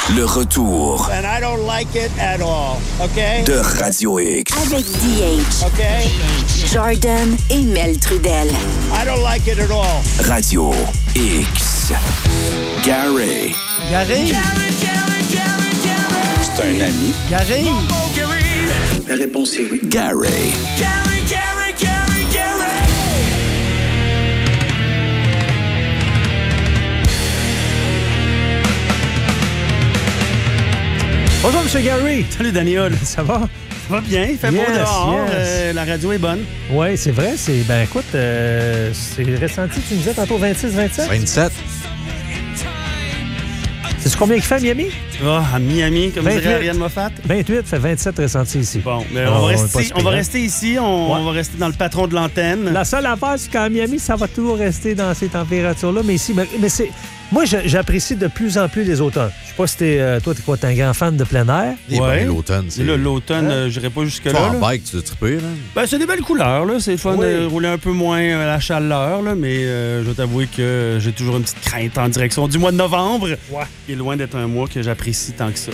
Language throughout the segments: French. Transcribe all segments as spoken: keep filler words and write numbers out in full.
Le retour. And I don't like it at all, OK? De Radio X. Avec D H. OK? Jordan et Mel Trudel. I don't like it at all. Radio X. Gary. Gary? C'est un ami. Gary? La réponse est oui. Gary. Bonjour, M. Gary. Salut, Daniel. Ça va? Ça va bien, il fait Yes, beau dehors, yes. euh, la radio est bonne. Oui, c'est vrai. C'est, ben écoute, euh, c'est ressenti, tu me disais tantôt vingt-six vingt-sept? vingt-sept. Sais-tu combien il fait à Miami? Ah, à Miami, comme vingt-huit. dirait Ariane Moffat. vingt-huit fait vingt-sept ressentis ici. Bon, mais Non, on, va on est rester, pas si on va pire, rester ici, on, Ouais. on va rester dans le patron de l'antenne. La seule affaire, c'est qu'à Miami, ça va toujours rester dans ces températures-là. Mais ici, mais, mais c'est... Moi, je- j'apprécie de plus en plus les automnes. Je sais pas si t'es... euh, toi, t'es quoi? T'es un grand fan de plein air? Et Ouais. ben, l'automne, Et c'est... là, l'automne, Hein? euh, j'irai pas Toi, jusque-là. en là. bike, tu dois triper, là? Ben, c'est des belles couleurs, là. C'est le fun Oui. de rouler un peu moins à la chaleur, là, mais euh, je dois t'avouer que j'ai toujours une petite crainte en direction du mois de novembre, Ouais. qui est loin d'être un mois que j'apprécie tant que ça.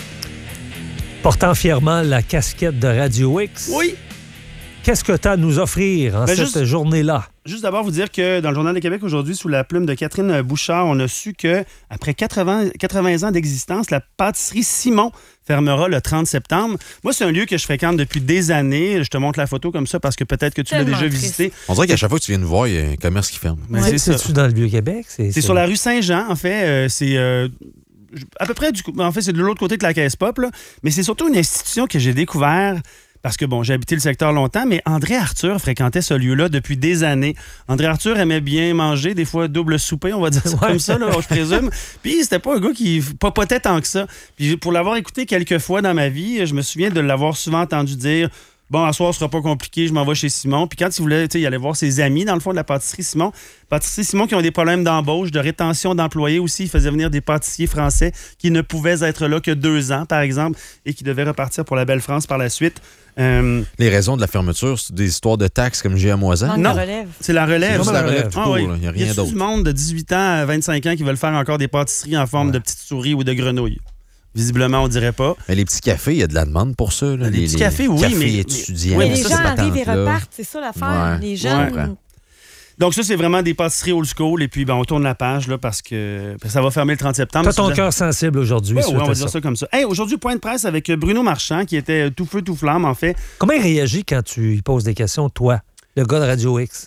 Portant fièrement la casquette de Radio X. Oui! Qu'est-ce que tu as à nous offrir en Ben, cette juste- journée-là? Juste d'abord vous dire que dans le Journal de Québec aujourd'hui, sous la plume de Catherine Bouchard, on a su que après quatre-vingts, quatre-vingts ans d'existence, la pâtisserie Simon fermera le trente septembre. Moi, c'est un lieu que je fréquente depuis des années. Je te montre la photo comme ça parce que peut-être que tu l'as Tellement déjà triste. visité. On dirait qu'à chaque fois que tu viens nous voir, il y a un commerce qui ferme. Mais Ouais, c'est ça. C'est-tu dans le Vieux-Québec? C'est sur la rue Saint-Jean, en fait. euh, c'est euh, à peu près du coup- en fait, c'est de l'autre côté de la Caisse Pop, là. Mais c'est surtout une institution que j'ai découvert. Parce que, bon, j'ai habité le secteur longtemps, mais André Arthur fréquentait ce lieu-là depuis des années. André Arthur aimait bien manger, des fois double souper, on va dire ça Ouais. comme ça, là, je présume. Puis c'était pas un gars qui papotait tant que ça. Puis pour l'avoir écouté quelques fois dans ma vie, je me souviens de l'avoir souvent entendu dire « Bon, à soir, ce sera pas compliqué, je m'en vais chez Simon. » Puis quand il voulait, tu sais, il allait voir ses amis, dans le fond, de la pâtisserie Simon. Pâtisserie Simon qui ont des problèmes d'embauche, de rétention d'employés aussi. Il faisait venir des pâtissiers français qui ne pouvaient être là que deux ans, par exemple, et qui devaient repartir pour la belle France par la suite. Euh, Les raisons de la fermeture, c'est des histoires de taxes comme J A Moisan. Manque Non. de relève. c'est la relève. C'est juste la la relève relève. tout Ah court, oui. là. Il n'y a Il y rien a d'autre. du monde de dix-huit ans à vingt-cinq ans qui veulent faire encore des pâtisseries en forme de petites souris ou de grenouilles. Visiblement, on dirait pas. Mais les petits cafés, il y a de la demande pour ça. Là. Les petits cafés, oui, cafés mais- étudiants. Oui, Mais mais les ça, gens c'est arrivent et patente-là. repartent, c'est ça l'affaire. Ouais. Les gens. Ouais. Donc ça, c'est vraiment des pâtisseries old school. Et puis, ben, on tourne la page là, parce que ça va fermer le trente septembre. T'as Si ton vous- cœur sensible aujourd'hui. Ouais, suite ouais, on va à dire ça. ça comme ça. Hey, aujourd'hui, point de presse avec Bruno Marchand, qui était tout feu, tout flamme, en fait. Comment il réagit quand tu lui poses des questions, toi, le gars de Radio X?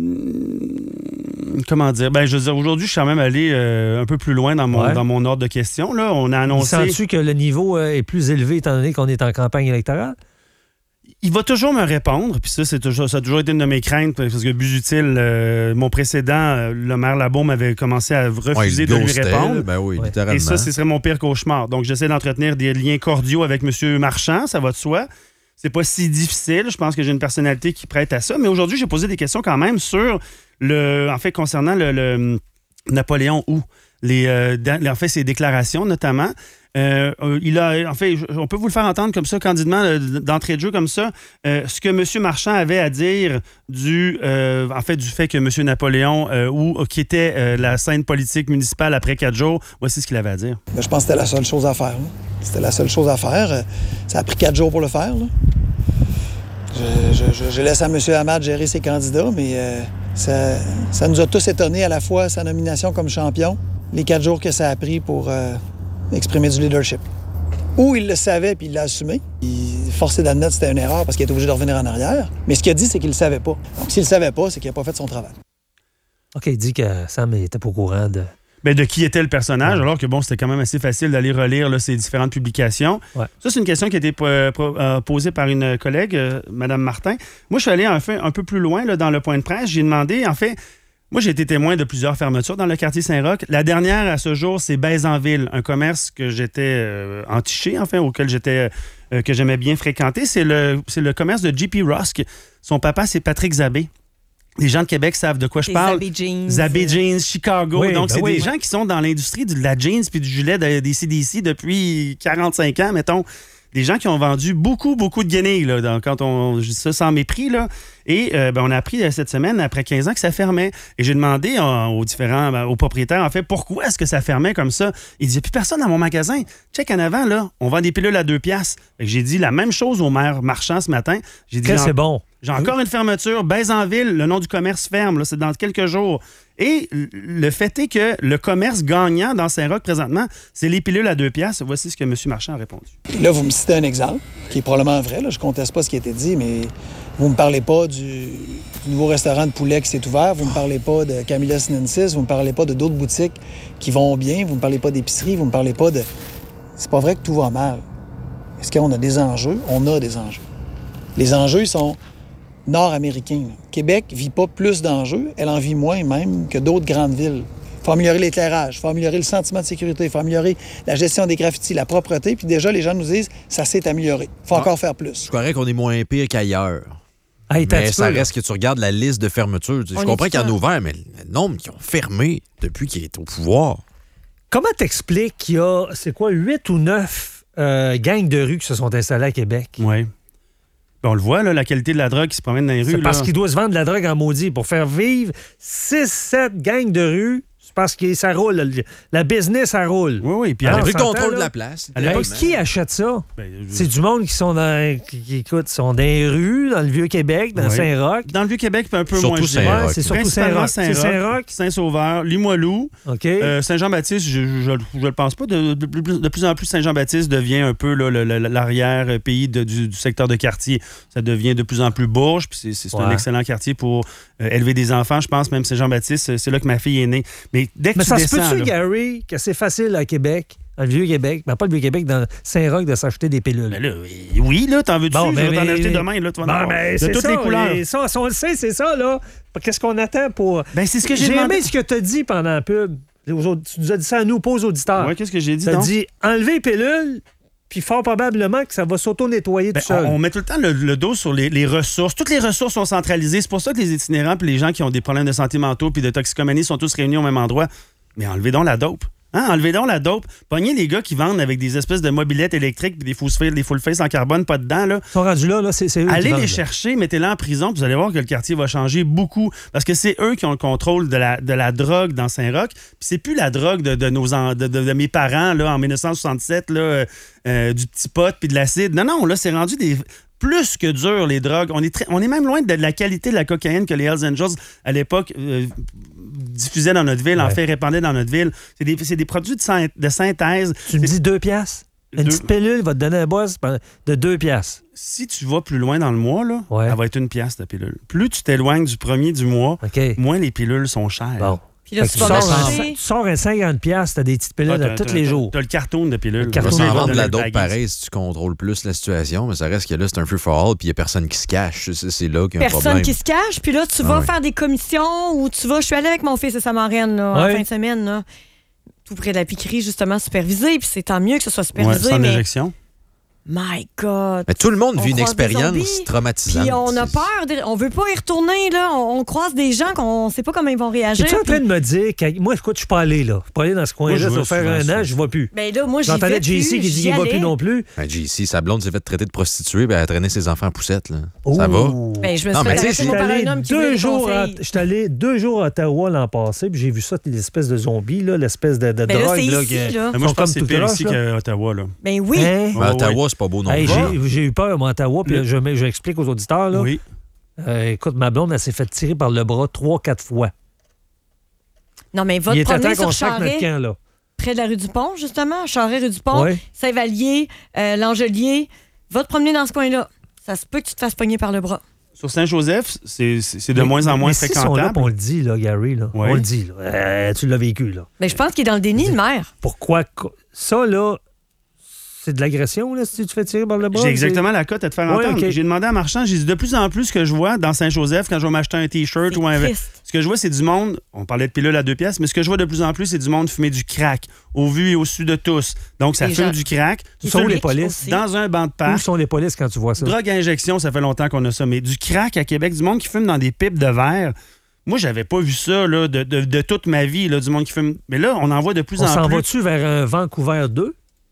Comment dire? Ben, je veux dire, aujourd'hui, je suis quand même allé euh, un peu plus loin dans mon, Ouais. dans mon ordre de questions. Là. On a Il annoncé... Sens-tu que le niveau euh, est plus élevé étant donné qu'on est en campagne électorale? Il va toujours me répondre, puis ça, c'est toujours, ça a toujours été une de mes craintes, parce que Busutil, euh, mon précédent, euh, le maire Labaume avait commencé à Ouais, refuser il de lui ghostait, répondre. là. Ben oui, Ouais. littéralement. Et ça, ce serait mon pire cauchemar. Donc, j'essaie d'entretenir des liens cordiaux avec M. Marchand, ça va de soi. C'est pas si difficile. Je pense que j'ai une personnalité qui prête à ça. Mais aujourd'hui, j'ai posé des questions quand même sur le. En fait, concernant le, le Napoléon ou les, euh, dans- en fait, ses déclarations notamment. Euh, euh, il a, en fait, je- on peut vous le faire entendre comme ça, candidement, euh, d'entrée de jeu comme ça. Euh, ce que M. Marchand avait à dire du, euh, en fait, du fait que M. Napoléon, euh, ou quittait euh, la scène politique municipale après quatre jours, voici ce qu'il avait à dire. Ben, je pense que c'était la seule chose à faire. là. C'était la seule chose à faire. Euh, Ça a pris quatre jours pour le faire. là. Je, je- je- je laisse à M. Hamad gérer ses candidats, mais euh, ça, ça nous a tous étonnés à la fois sa nomination comme champion, les quatre jours que ça a pris pour euh, exprimer du leadership. Ou il le savait puis il l'a assumé. Il forcé d'admettre que c'était une erreur parce qu'il était obligé de revenir en arrière. Mais ce qu'il a dit, c'est qu'il le savait pas. Donc s'il le savait pas, c'est qu'il n'a pas fait son travail. OK, il dit que Sam était pas au courant de... Ben, de qui était le personnage, Ouais. alors que bon, c'était quand même assez facile d'aller relire là, ces différentes publications. Ouais. Ça, c'est une question qui a été po- po- euh, posée par une collègue, euh, Mme Martin. Moi, je suis allé un, fait, un peu plus loin là, dans le point de presse. J'ai demandé, en fait, moi, j'ai été témoin de plusieurs fermetures dans le quartier Saint-Roch. La dernière, à ce jour, c'est Baise-en-Ville, un commerce que j'étais euh, entiché, enfin, auquel j'étais, euh, que j'aimais bien fréquenter. C'est le, c'est le commerce de J P. Rusk. Son papa, c'est Patrick Zabé. Les gens de Québec savent de quoi je Les parle. Zabé Jeans. Zabé Jeans, Chicago. Oui, Donc, ben c'est oui. des gens qui sont dans l'industrie de la jeans puis du gilet de- des C D C depuis quarante-cinq ans, mettons. des gens qui ont vendu beaucoup, beaucoup de guenilles, là, dans- quand on je dis ça sans mépris. Là. Et euh, ben, on a appris euh, cette semaine, après quinze ans, que ça fermait. Et j'ai demandé euh, aux différents, ben, aux propriétaires, en fait, pourquoi est-ce que ça fermait comme ça? Il disait, plus personne dans mon magasin. Check en avant, là, on vend des pilules à deux piastres. Fait que j'ai dit la même chose au maire marchand ce matin. J'ai dit, Que j'ai c'est bon. j'ai encore une fermeture. Baise-en-Ville, le nom du commerce ferme. Là, c'est dans quelques jours. Et le fait est que le commerce gagnant dans Saint-Roch présentement, c'est les pilules à deux piastres. Voici ce que M. Marchand a répondu. Et là, vous me citez un exemple qui est probablement vrai. Là. Je ne conteste pas ce qui a été dit, mais vous ne me parlez pas du, du nouveau restaurant de poulet qui s'est ouvert. Vous ne me parlez pas de Camilla Sinensis. Vous ne me parlez pas de d'autres boutiques qui vont bien. Vous ne me parlez pas d'épicerie. Vous ne me parlez pas de... C'est pas vrai que tout va mal. Est-ce qu'on a des enjeux? On a des enjeux. Les enjeux, ils sont nord-américains. là. Québec ne vit pas plus d'enjeux. Elle en vit moins même que d'autres grandes villes. Il faut améliorer l'éclairage, il faut améliorer le sentiment de sécurité, il faut améliorer la gestion des graffitis, la propreté. Puis déjà, les gens nous disent ça s'est amélioré. Il faut Ah. encore faire plus. Je croirais qu'on est moins pire qu'ailleurs. Hey, t'as un Mais petit ça peu, là. reste que tu regardes la liste de fermetures. Je On comprends est qu'il y en a fiers. ouvert, mais le nombre qui ont fermé depuis qu'il est au pouvoir. Comment t'expliques qu'il y a, c'est quoi, huit ou neuf euh, gangs de rue qui se sont installés à Québec? Oui. On le voit, là, la qualité de la drogue qui se promène dans les rues. C'est parce là. qu'il doit se vendre de la drogue en maudit. Pour faire vivre six sept gangs de rue, c'est parce que ça roule. le- La business, ça roule. Oui, oui. Puis Ah, à Il a pris le s'entend, contrôle là. de la place. À l'époque, Hey, qui achète ça? Ben, je- C'est du monde qui sont dans, qui, qui, écoute, sont dans les rues, dans le Vieux-Québec, dans Oui. Saint-Roch. Dans le Vieux-Québec, puis un peu Surtout moins. je dirais. Saint-Roch. Ouais, c'est surtout Principalement Saint-Roch. C'est Saint-Roch. Saint-Sauveur, Limoilou, OK. euh, Saint-Jean-Baptiste, je ne le pense pas. De, de, de- de plus en plus, Saint-Jean-Baptiste devient un peu là, le- le- l'arrière-pays de- du, du secteur de quartier. Ça devient de plus en plus Bourges, puis c'est c'est un Ouais. excellent quartier pour euh, élever des enfants. Je pense même Saint-Jean-Baptiste, c'est- c'est là que ma fille est née. Mais dès que Mais tu ça se descends... peut-tu, là- Gary, que c'est facile à Québec, dans le Vieux-Québec, ben pas le Vieux-Québec, dans Saint-Roch, de s'acheter des pilules? Ben là, oui, oui, là, t'en veux-tu? Bon, je ben, vais t'en mais- acheter demain, là, tu vas en Bon, avoir. ben, de c'est toutes ça, les couleurs. les- ça, ça, on le sait, c'est ça, là. Qu'est-ce qu'on attend pour... Ben, c'est ce que j'ai J'ai demandé. aimé ce que tu as dit pendant la pub. Aux autres- Tu nous as dit ça à nous, pas aux auditeurs. Ouais, qu'est-ce que j'ai dit, Tu as donc? dit enlever les pilules, puis fort probablement que ça va s'auto-nettoyer Ben, tout seul. on, on met tout le temps le, le dos sur les, les ressources. Toutes les ressources sont centralisées. C'est pour ça que les itinérants et les gens qui ont des problèmes de santé mentaux puis de toxicomanie sont tous réunis au même endroit. Mais enlevez donc la dope. Hein? Enlevez donc la dope. Pognez les gars qui vendent avec des espèces de mobylettes électriques et des full face, des full face en carbone, pas dedans. Là. Ils sont rendus là, là c'est c'est eux qui Allez vendent, les là. chercher, mettez-les en prison, puis vous allez voir que le quartier va changer beaucoup. Parce que c'est eux qui ont le contrôle de la, de la drogue dans Saint-Roch. Puis c'est plus la drogue de, de, nos, en- de, de- de mes parents là, en dix-neuf soixante-sept, là, euh, euh, du petit pot puis de l'acide. Non, non, là, c'est rendu des plus que dur, les drogues. On est, très- on est même loin de la qualité de la cocaïne que les Hells Angels, à l'époque, euh, diffusaient dans notre ville, en Ouais. fait, répandaient dans notre ville. C'est des, c'est des produits de, syn- de synthèse. Tu me dis deux piastres? Une Deux- petite pilule va te donner un buzz de deux piastres. Si tu vas plus loin dans le mois, là, Ouais. elle va être une pièce, ta pilule. Plus tu t'éloignes du premier du mois, OK. moins les pilules sont chères. Bon. Puis là, Fait que tu tu, vas sors un, manger. tu sors un cinquante piastres, t'as des petites pilules Ah, à t'as- tous t'as- les t'as- jours. T'as le carton de pilules. Le On carton va Carton s'en de vendre de la Donner dope le pareil si tu contrôles plus la situation, mais ça reste que là, c'est un free-for-all puis il n'y a personne qui se cache. C'est c'est là qu'il y a un Personne problème. qui se cache, puis là, tu Ah vas ouais. faire des commissions ou tu vas. Je suis allée avec mon fils et sa marraine là, en Ouais. fin de semaine, là, tout près de la piquerie, justement, supervisé. Puis c'est tant mieux que ce soit Ouais, supervisé, sans mais. injection. My God! Mais tout le monde On vit une croise des expérience zombies, traumatisante. Puis on a C'est- peur, de- on veut pas y retourner, là. On, on croise des gens qu'on ne sait pas comment ils vont réagir. Es-tu en train puis- de me dire que. Moi, écoute, je suis pas allé là. Je suis pas allé dans ce Moi, coin-là. je Ça vais va faire souvent, un ça. an, je vois plus. Ben là, moi, j'y J'entendais vais J C plus, qui dit j'y qu'il va plus allais. non plus. Ben, J C, sa blonde s'est fait traiter de prostituée, ben, elle a traîné ses enfants en poussette. Là. Ça va? Ouh. Ben, je me Non, suis mais fait tu sais, arrêter je mon J'étais par allé un homme qui voulait deux des jours à- conseils. j'étais allé deux jours à Ottawa l'an passé, puis j'ai vu ça, l'espèce de zombie, là, l'espèce de, de Ben là, drogue. c'est là, ici, qui- là. Mais moi, sont je pense que comme c'est tout pire croche, ici là. qu'à Ottawa. Là. Ben oui. Hein? Ben, Ouais, Ottawa, c'est pas beau non Hey, plus. j'ai, j'ai eu peur, moi, à Ottawa, puis Le- je, je explique aux auditeurs. Là. Oui. Euh, écoute, ma blonde, elle s'est fait tirer par le bras trois, quatre fois. Non, mais va Il te était temps promener qu'on sur saque notre Charret, camp, là. près de la rue du Pont, justement. Charret, rue du Pont, Ouais. Saint-Vallier, euh, L'Angelier. Va te promener dans ce coin-là. Ça se peut que tu te fasses pogner par le bras. Sur Saint-Joseph, c'est c'est- c'est de Mais- moins en moins mais si ils sont là, puis fréquentable. on le dit, là, Gary, là. Ouais. On le dit, là. Euh, tu l'as vécu, là. Mais je pense qu'il est dans le déni, le maire. Pourquoi? co- Ça, là, c'est de l'agression, là, si tu te fais tirer par le bras? J'ai exactement la cote à te faire Ouais, entendre. ok. J'ai demandé à Marchand, j'ai dit de plus en plus ce que je vois dans Saint-Joseph quand je vais m'acheter un T-shirt C'est ou un. triste. Ce que je vois, c'est du monde. On parlait de pilules à deux pièces, mais ce que je vois de plus en plus, c'est du monde fumer du crack, au vu et au su de tous. Donc, ça Les fume gens- du crack. Où sont fume les polices? aussi. Dans un banc de Où parc. sont les polices quand tu vois ça? Drogue à injection, ça fait longtemps qu'on a ça. Mais du crack à Québec, du monde qui fume dans des pipes de verre. Moi, j'avais pas vu ça là, de, de- de toute ma vie, là, du monde qui fume. Mais là, on en voit de plus On en s'en plus. va-tu vers un Vancouver deux?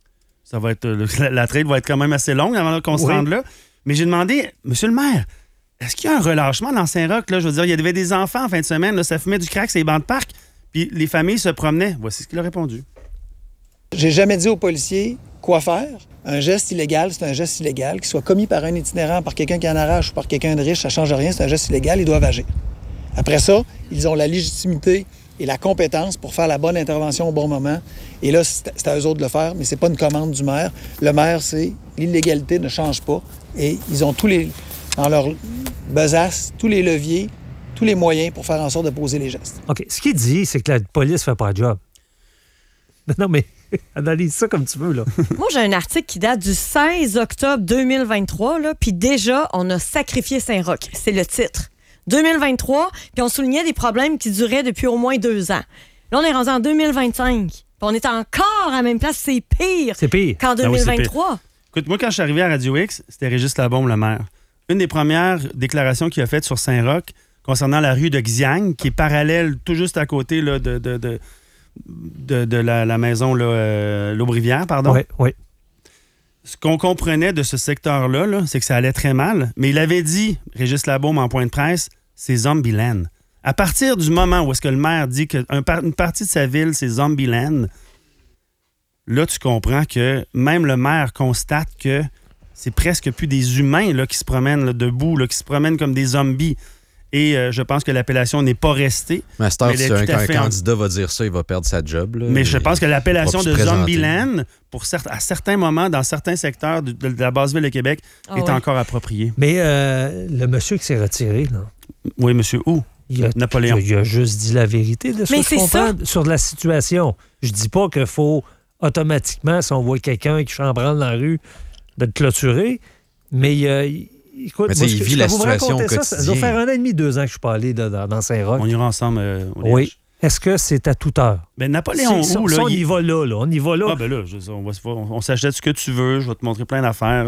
Ça va être, la, la traite va être quand même assez longue avant qu'on se Oui. rende là. Mais j'ai demandé, monsieur le maire, est-ce qu'il y a un relâchement dans Saint-Roch? Là? Je veux dire, il y avait des enfants en fin de semaine, là, ça fumait du crack sur les bancs de parc, puis les familles se promenaient. Voici ce qu'il a répondu. J'ai jamais dit aux policiers quoi faire. Un geste illégal, c'est un geste illégal. Qu'il soit commis par un itinérant, par quelqu'un qui en arrache ou par quelqu'un de riche, ça ne change rien, c'est un geste illégal, ils doivent agir. Après ça, ils ont la légitimité et la compétence pour faire la bonne intervention au bon moment. Et là, c'est c'est à eux autres de le faire, mais c'est pas une commande du maire. Le maire, c'est l'illégalité ne change pas. Et ils ont tous les, dans leur besace, tous les leviers, tous les moyens pour faire en sorte de poser les gestes. OK. Ce qu'il dit, c'est que la police fait pas le job. Non, mais analyse ça comme tu veux, là. Moi, j'ai un article qui date du seize octobre deux mille vingt-trois, là, puis déjà, on a sacrifié Saint-Roch. C'est le titre. deux mille vingt-trois, puis on soulignait des problèmes qui duraient depuis au moins deux ans. Là, on est rendu en deux mille vingt-cinq, puis on est encore à la même place. C'est pire, C'est pire. qu'en Ah oui, c'est deux mille vingt-trois. Écoute, moi, quand je suis arrivé à Radio X, c'était Régis Labaume, le maire. Une des premières déclarations qu'il a faites sur Saint-Roch concernant la rue de Xiang, qui est parallèle tout juste à côté là, de, de, de, de, de la, la maison là, euh, L'Aubrivière, pardon. Oui, oui. Ce qu'on comprenait de ce secteur-là, là, c'est que ça allait très mal. Mais il avait dit, Régis Labaume en point de presse, c'est Zombieland. À partir du moment où est-ce que le maire dit qu'une par- partie de sa ville, c'est Zombieland, là, tu comprends que même le maire constate que c'est presque plus des humains là, qui se promènent là, debout, là, qui se promènent comme des zombies. Et euh, je pense que l'appellation n'est pas restée. Mais à cette heure, Mais si elle est un, tout à un fait en- candidat va dire ça, il va perdre sa job. Là, Mais je pense que l'appellation il va de plus se présenter. Zombieland, pour cer- à certains moments, dans certains secteurs de, de la basse ville de Québec, Ah est ouais. encore approprié. Mais euh, le monsieur qui s'est retiré, là, Oui, monsieur. Où? il a, Napoléon. il a- il a juste dit la vérité de ce Mais que je c'est comprends sur la situation. Je dis pas qu'il faut automatiquement, si on voit quelqu'un qui chambranle dans la rue, de le clôturer, mais il a... il- Écoute, Mais tu moi, sais, je- il vit je la peux vous situation raconter au ça, ça doit quotidien. faire un an et demi, deux ans que je suis pas allé de- dans, dans Saint-Roch. On ira ensemble euh, au Oui. Liège. Est-ce que c'est à toute heure? Ben, Napoléon, Si- où, ça, là? on il- y va là, là. On y va là. Ah, ben là, je- on, va se- on, on s'achète ce que tu veux, je vais te montrer plein d'affaires.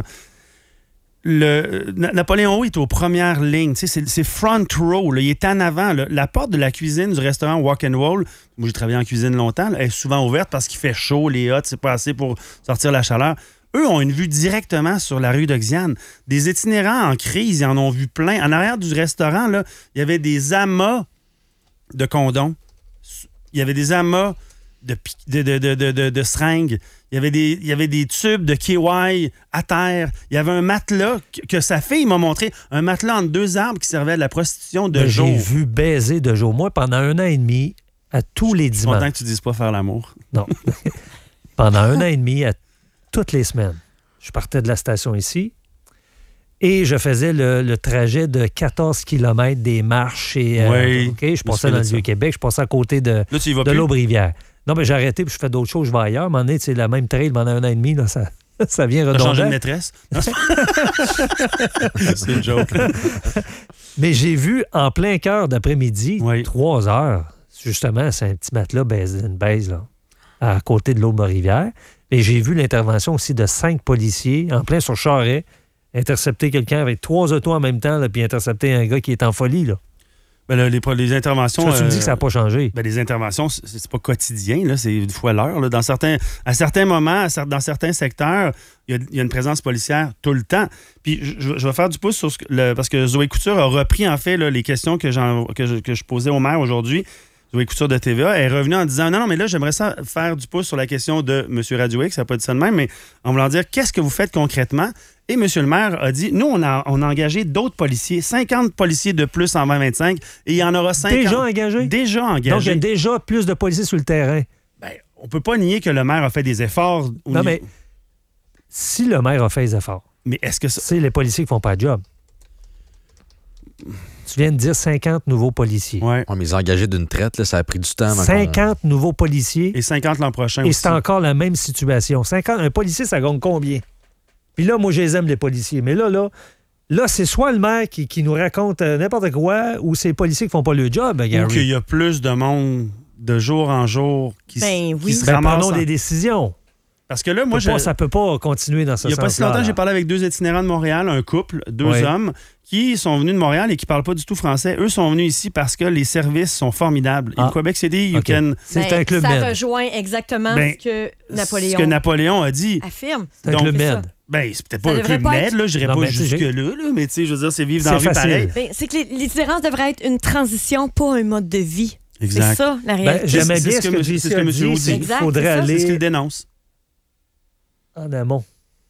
Le, Na- Napoléon est aux premières lignes, tu sais, c'est, c'est front row, là, il est en avant. Là. La porte de la cuisine du restaurant Walk and Roll, moi j'ai travaillé en cuisine longtemps, là, elle est souvent ouverte parce qu'il fait chaud, les hottes, c'est pas assez pour sortir la chaleur. Eux ont une vue directement sur la rue de Xian. Des itinérants en crise, ils en ont vu plein. En arrière du restaurant, là, il y avait des amas de condoms. Il y avait des amas de, pi- de, de, de, de, de- de seringues. Il y, avait des, il y avait des tubes de K Y à terre. Il y avait un matelas que, que sa fille m'a montré, un matelas entre deux arbres qui servait à la prostitution de Mais jour. J'ai vu baiser de jour. Moi, pendant un an et demi, à tous les Je suis content dimanches. que tu dises pas faire l'amour. Non. Pendant un an et demi, à toutes les semaines, je partais de la station ici et je faisais le, le trajet de quatorze kilomètres des marches. Et, euh, Oui, OK, je me passais souviens dans de le ça. Vieux-Québec, je passais à côté de, Là, tu y vas de plus? l'Aubrivière. Non, mais j'ai arrêté puis je fais d'autres choses, je vais ailleurs. À un moment donné, c'est la même trail pendant un an et demi, là, ça, ça vient T'as changé de redondant. maîtresse? Non, c'est c'est une joke. Mais j'ai vu en plein cœur d'après-midi, Oui. trois heures, justement, c'est un petit matelas baise, une baise, là, à côté de l'Aubrivière. Et j'ai vu l'intervention aussi de cinq policiers en plein sur Charest, intercepter quelqu'un avec trois autos en même temps, là, puis intercepter un gars qui est en folie. Là. Ben, là, les, les interventions... Ça, tu me dis euh, que ça n'a pas changé. Ben, les interventions, c'est, c'est pas quotidien, là, c'est une fois l'heure. Là. Dans certains, à certains moments, à cer- dans certains secteurs, il y, a- il y a une présence policière tout le temps. Puis je, je vais faire du pouce sur ce que, le, parce que Zoé Couture a repris en fait là, les questions que, j'en, que, je, que je posais au maire aujourd'hui. Zoé Couture de T V A, elle est revenue en disant non, non, mais là, j'aimerais ça faire du pouce sur la question de M. Radio X, ça n'a pas dit ça de même, mais en voulant dire qu'est-ce que vous faites concrètement. Et M. le maire a dit nous, on a, on a engagé d'autres policiers, cinquante policiers de plus en vingt vingt-cinq, et il y en aura cinquante. Déjà engagé? Déjà engagés. Donc, il y a déjà plus de policiers sur le terrain. Ben, on peut pas nier que le maire a fait des efforts. au Non, niveau- mais si le maire a fait les efforts, Mais est-ce que ça... c'est les policiers qui font pas le job. Tu viens de dire cinquante nouveaux policiers. Ouais. Ouais, mais ils ont engagé d'une traite, là, ça a pris du temps. avant qu'on- cinquante nouveaux policiers. Et cinquante l'an prochain Et aussi. c'est encore la même situation. cinquante, un policier, ça gagne combien? Puis là, moi, je les aime, les policiers. Mais là, là, là c'est soit le maire qui, qui nous raconte euh, n'importe quoi ou c'est les policiers qui font pas le job, Ou Gary. qu'il y a plus de monde de jour en jour qui, s- Ben qui oui. se Ben, ramasse prenons en- des décisions. Parce que là, moi, Ça peut je... pas- ça peut pas continuer dans ce Il n'y a sens-là. pas si longtemps, là. j'ai parlé avec deux itinérants de Montréal, un couple, deux Oui. hommes, qui sont venus de Montréal et qui ne parlent pas du tout français. Eux sont venus ici parce que les services sont formidables. Ah. In Quebec City, you OK. can... C'est Ben, un club ça med. rejoint exactement Ben, ce que Napoléon Ce que Napoléon a dit. affirme. C'est un Donc, club c'est ça. med. Ben, c'est peut-être Ça pas un devrait club pas med, être- là, je Non, n'irais pas mais tu sais, jusque-là, là, mais tu sais, je veux dire, c'est vivre dans la C'est rue facile. pareil. Ben, c'est que les- l'itinérance devrait être une transition, pas un mode de vie. Exact. C'est ça, la Ben, réalité. J'aimais C'est- c'est bien ce ce que que monsieur- J c'est C ce que a monsieur dit, Audi. c'est qu'il Exact, faudrait c'est ça. C'est ce qu'il aller dénonce. en amont.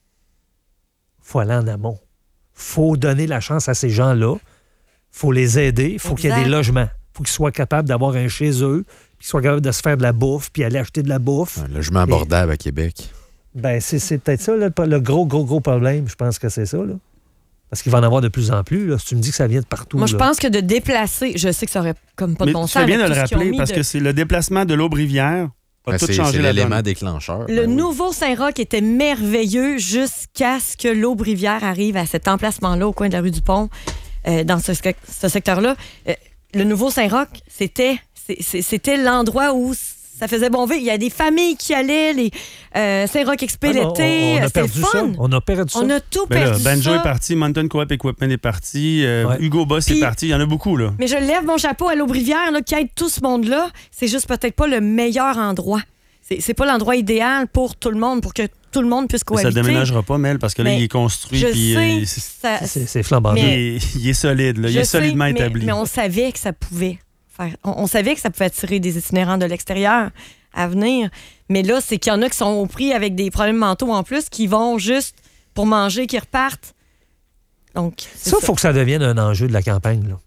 faut aller en amont. faut donner la chance à ces gens-là. faut les aider. Il faut qu'il y ait Exact. des logements. Il faut qu'ils soient capables d'avoir un chez eux, puis qu'ils soient capables de se faire de la bouffe, puis aller acheter de la bouffe. Un logement abordable à Québec. Ben, c'est, c'est peut-être ça, là, le gros, gros, gros problème. Je pense que c'est ça, là. Parce qu'il va en avoir de plus en plus. Là. Si tu me dis que ça vient de partout. Moi, je là. pense que de déplacer, je sais que ça aurait comme pas de Mais bon tu sens. fais bien de avec le tout ce qu'ils ont rappeler mis parce de- que c'est le déplacement de l'Aube-Rivière a Ben, tout c'est changé c'est la l'élément donne. déclencheur. Le Ben oui. nouveau Saint-Roch était merveilleux jusqu'à ce que l'Aube-Rivière arrive à cet emplacement-là au coin de la rue du Pont, euh, dans ce, sec- ce secteur-là. Euh, le nouveau Saint-Roch, c'était, c'est- c'est- c'était l'endroit où ça faisait bon vivre. Il y a des familles qui allaient, les euh, Saint-Roch X P Ah non, l'été. on, on a C'était perdu le fun. ça. On a perdu ça. On a tout Ben là, perdu Banjo ça. est parti, Mountain Co-op Equipment est parti, euh, Ouais. Hugo Boss Puis- est parti. Il y en a beaucoup, là. Mais je lève mon chapeau à l'Aube-Rivière, là, qui aide tout ce monde-là. C'est juste peut-être pas le meilleur endroit. C'est, c'est pas l'endroit idéal pour tout le monde, pour que tout le monde puisse Mais ça cohabiter. ne déménagera pas, Mel, parce que là, Mais il est construit. Je puis, sais, euh, c'est- ça- C'est, c'est flambant il, Mais- est, il est solide, là. Il je est sais, solidement mais- établi. Mais on savait que ça pouvait faire. On, on savait que ça pouvait attirer des itinérants de l'extérieur à venir. Mais là, c'est qu'il y en a qui sont au prix avec des problèmes mentaux en plus, qui vont juste pour manger, qui repartent. Donc, c'est Ça, ça. il faut que ça devienne un enjeu de la campagne. Là.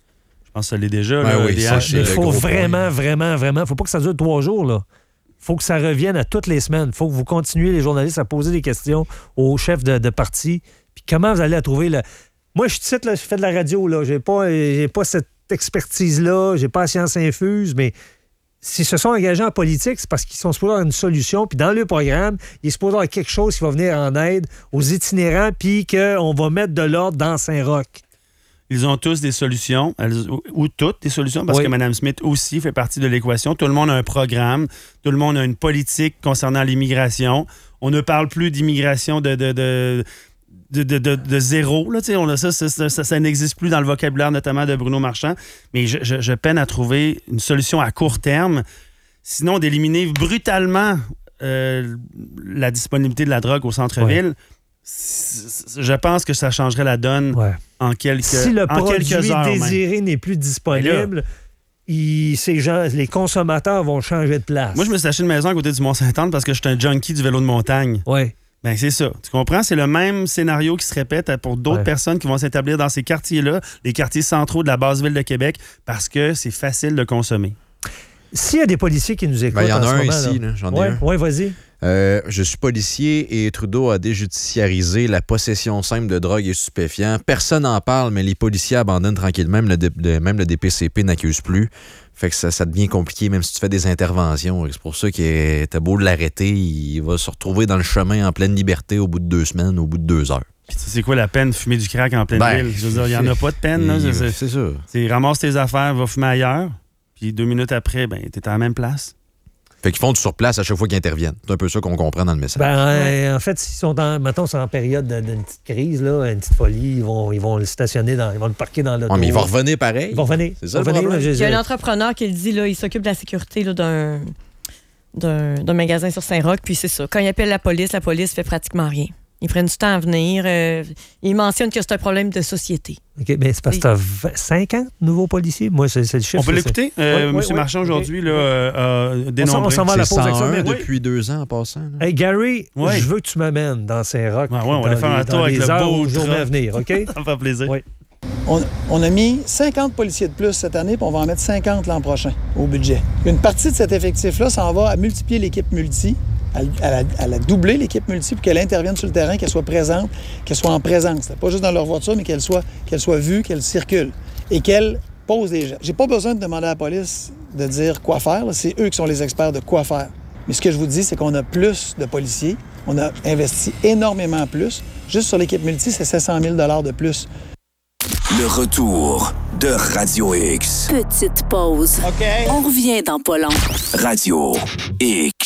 Je pense que ça l'est déjà. Ben là, oui, D H, ça, c'est Il le faut gros vraiment, point. vraiment, vraiment. faut pas que ça dure trois jours. Là. faut que ça revienne à toutes les semaines. faut que vous continuiez, les journalistes, à poser des questions aux chefs de, de parti. Puis comment vous allez à trouver le. Moi, je suis titre, là, je fais de la radio. Là. J'ai pas, j'ai pas cette expertise-là. J'ai pas la science infuse, mais s'ils se sont engagés en politique, c'est parce qu'ils sont supposés avoir une solution. Puis dans le programme, il est supposé avoir quelque chose qui va venir en aide aux itinérants, puis qu'on va mettre de l'ordre dans Saint-Roch. Ils ont tous des solutions, elles- ou toutes des solutions, parce Oui. que Mme Smith aussi fait partie de l'équation. Tout le monde a un programme, tout le monde a une politique concernant l'immigration. On ne parle plus d'immigration de, de, de, de, de, de- de zéro. Là, tu sais, on a ça, ça, ça, ça- ça n'existe plus dans le vocabulaire, notamment de Bruno Marchand. Mais je, je- je peine à trouver une solution à court terme. Sinon, d'éliminer brutalement euh, la disponibilité de la drogue au centre-ville, c- je pense que ça changerait la donne Ouais. en quelques, Si le en produit quelques heures. même. désiré n'est plus disponible, il- ces gens, les consommateurs vont changer de place. Moi, je me suis acheté une maison à côté du Mont-Saint-Anne parce que je suis un junkie du vélo de montagne. Ouais. Ben c'est ça. Tu comprends? C'est le même scénario qui se répète pour d'autres Ouais. personnes qui vont s'établir dans ces quartiers-là, les quartiers centraux de la basse ville de Québec, parce que c'est facile de consommer. S'il y a des policiers qui nous écoutent Ben, il y en en a ce un moment, ici, là. là, j'en ai ouais, un. ouais, vas-y. Euh, je suis policier et Trudeau a déjudiciarisé la possession simple de drogue et stupéfiants. Personne n'en parle, mais les policiers abandonnent tranquillement. Même le, D- le- même le D P C P n'accuse plus. Fait que ça, ça devient compliqué, même si tu fais des interventions. C'est pour ça que t'as beau l'arrêter, il va se retrouver dans le chemin en pleine liberté au bout de deux semaines, au bout de deux heures. Puis tu sais, c'est quoi la peine de fumer du crack en pleine Ben, ville? Je veux dire, il n'y en a pas de peine. Là. Il- C'est- C'est ça. C'est ramasse tes affaires, va fumer ailleurs, puis deux minutes après, ben t'es à la même place. Fait qu'ils font du surplace à chaque fois qu'ils interviennent. C'est un peu ça qu'on comprend dans le message. Ben, euh, en fait, s'ils sont en, mettons, c'est en période de- d'une petite crise, là, une petite folie, ils vont, ils vont le stationner, dans, ils vont le parquer dans l'auto. Ouais, mais il va revenir pareil. Ils vont revenir. C'est ça Ils vont le revenir, problème. là, Il y a je- un entrepreneur qui le dit, là, il s'occupe de la sécurité là, d'un, d'un, d'un magasin sur Saint-Roch, puis c'est ça. Quand il appelle la police, la police fait pratiquement rien. Ils prennent du temps à venir. Euh, ils mentionnent que c'est un problème de société. OK, ben, c'est parce que t'as vingt- cinquante nouveaux policiers. Moi, c'est, c'est le chiffre. On peut ça, l'écouter? c'est- Euh, Ouais, ouais, Monsieur ouais, Marchand, ok. aujourd'hui, là, euh, a On s'en, dénombré. on s'en va à la C'est pause avec ça. cent un mais- depuis deux ans en passant. là. Hey, Gary, Ouais. je veux que tu m'amènes dans Saint-Roch. Ouais, ouais, on va dans aller faire les- un tour dans avec les le heures beau aux journées truck. à venir, OK? Ça me fait plaisir. Ouais. On, on a mis cinquante policiers de plus cette année, puis on va en mettre cinquante l'an prochain au budget. Une partie de cet effectif-là s'en va à multiplier l'équipe multi, à, à la, à la doubler l'équipe multi pour qu'elle intervienne sur le terrain, qu'elle soit présente, qu'elle soit en présence. Pas juste dans leur voiture, mais qu'elle soit, qu'elle soit vue, qu'elle circule et qu'elle pose des gestes. J'ai pas besoin de demander à la police de dire quoi faire. là. C'est eux qui sont les experts de quoi faire. Mais ce que je vous dis, c'est qu'on a plus de policiers. On a investi énormément plus. Juste sur l'équipe multi, c'est sept cent mille dollars de plus. Le retour de Radio X. Petite pause. OK? On revient dans pas long. Radio X.